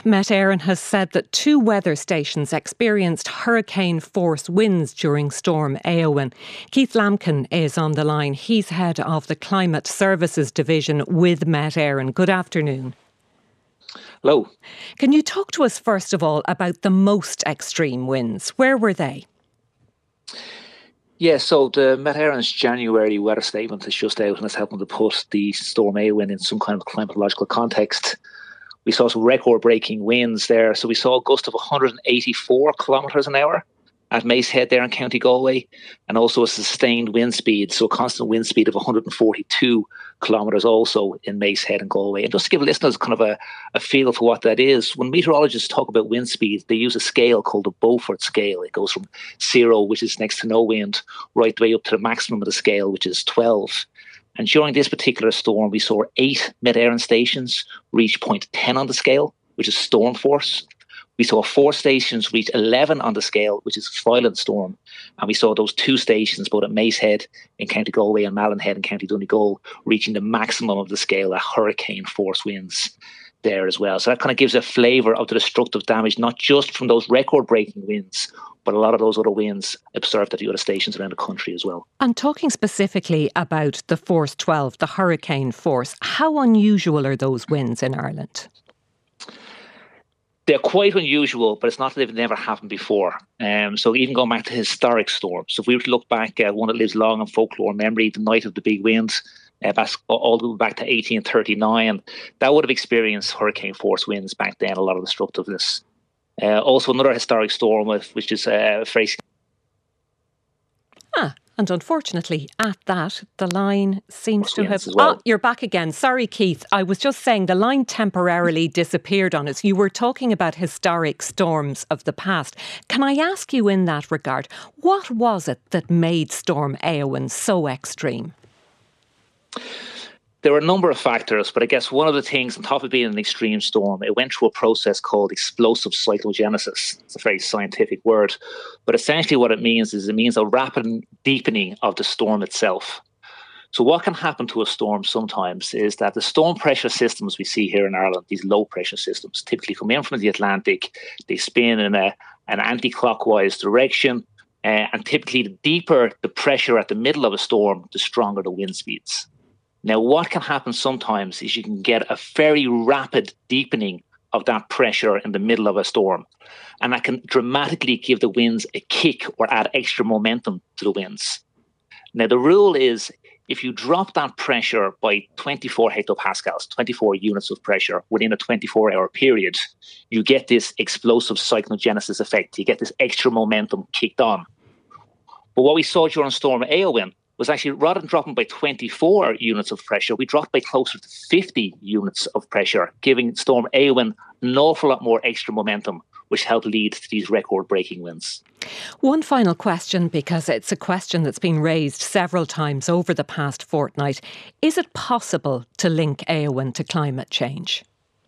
Met Éireann has said that 2 weather stations experienced hurricane-force winds during Storm Éowyn. Keith Lampkin is on the line. He's head of the Climate Services Division with Met Éireann. Good afternoon. Hello. Can you talk to us first of all about the most extreme winds? Where were they? Yeah, so the Met Éireann's January weather statement is just out and it's helping to put the Storm Éowyn in some kind of climatological context. We saw some record-breaking winds there. So we saw a gust of 184 kilometres an hour at Macehead there in County Galway, and also a sustained wind speed, so a constant wind speed of 142 kilometres also in Macehead and Galway. And just to give listeners kind of a feel for what that is, when meteorologists talk about wind speed, they use a scale called the Beaufort scale. It goes from 0, which is next to no wind, right the way up to the maximum of the scale, which is 12. And during this particular storm, we saw 8 Met Éireann stations reach point 10 on the scale, which is storm force. We saw 4 stations reach 11 on the scale, which is violent storm. And we saw those 2 stations, both at Macehead in County Galway and Mallinhead in County Donegal, reaching the maximum of the scale at hurricane force winds there as well. So that kind of gives a flavour of the destructive damage, not just from those record-breaking winds, but a lot of those other winds observed at the other stations around the country as well. And talking specifically about the force 12, the hurricane force, how unusual are those winds in Ireland? They're quite unusual, but it's not that they've never happened before. So even going back to historic storms, so if we were to look back at one that lives long in folklore memory, the Night of the Big Winds, all the way back to 1839, that would have experienced hurricane force winds back then, a lot of destructiveness. Also another historic storm, which is very... And unfortunately, at that, the line seems to have... Well. Oh, you're back again. Sorry, Keith. I was just saying the line temporarily disappeared on us. You were talking about historic storms of the past. Can I ask you in that regard, what was it that made Storm Éowyn so extreme? There were a number of factors, but I guess one of the things, on top of being an extreme storm, it went through a process called explosive cyclogenesis. It's a very scientific word, but essentially what it means is it means a rapid deepening of the storm itself. So what can happen to a storm sometimes is that the storm pressure systems we see here in Ireland, these low pressure systems, typically come in from the Atlantic, they spin in an anti-clockwise direction, and typically the deeper the pressure at the middle of a storm, the stronger the wind speeds. Now, what can happen sometimes is you can get a very rapid deepening of that pressure in the middle of a storm. And that can dramatically give the winds a kick or add extra momentum to the winds. Now, the rule is if you drop that pressure by 24 hectopascals, 24 units of pressure within a 24-hour period, you get this explosive cyclogenesis effect. You get this extra momentum kicked on. But what we saw during Storm Éowyn was actually, rather than dropping by 24 units of pressure, we dropped by closer to 50 units of pressure, giving Storm Éowyn an awful lot more extra momentum, which helped lead to these record-breaking winds. One final question, because it's a question that's been raised several times over the past fortnight. Is it possible to link Éowyn to climate change?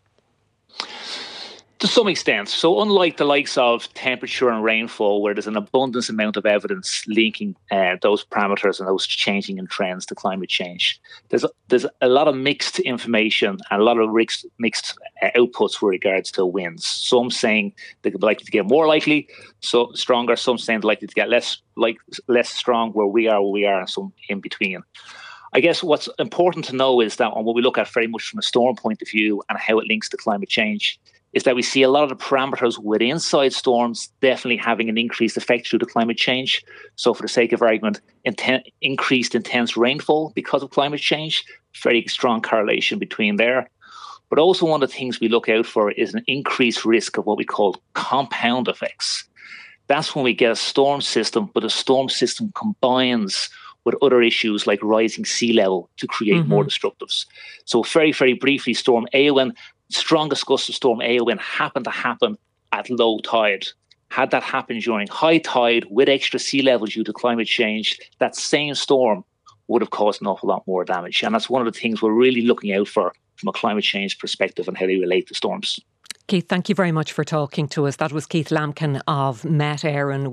To some extent. So unlike the likes of temperature and rainfall, where there's an abundance amount of evidence linking those parameters and those changing in trends to climate change, there's a lot of mixed information and a lot of mixed outputs with regards to winds. Some saying they're likely to get more likely, so stronger. Some saying they're likely to get less strong, where we are, and some in between. I guess what's important to know is that when we look at very much from a storm point of view and how it links to climate change, is that we see a lot of the parameters within inside storms definitely having an increased effect through the climate change. So for the sake of argument, increased intense rainfall because of climate change, very strong correlation between there. But also one of the things we look out for is an increased risk of what we call compound effects. That's when we get a storm system, but the storm system combines with other issues like rising sea level to create more destructives. So very, very briefly, Storm Éowyn, strongest gusts of Storm Éowyn happened to happen at low tide. Had that happened during high tide with extra sea level due to climate change, that same storm would have caused an awful lot more damage. And that's one of the things we're really looking out for from a climate change perspective and how they relate to storms. Keith, thank you very much for talking to us. That was Keith Lampkin of Met Éireann.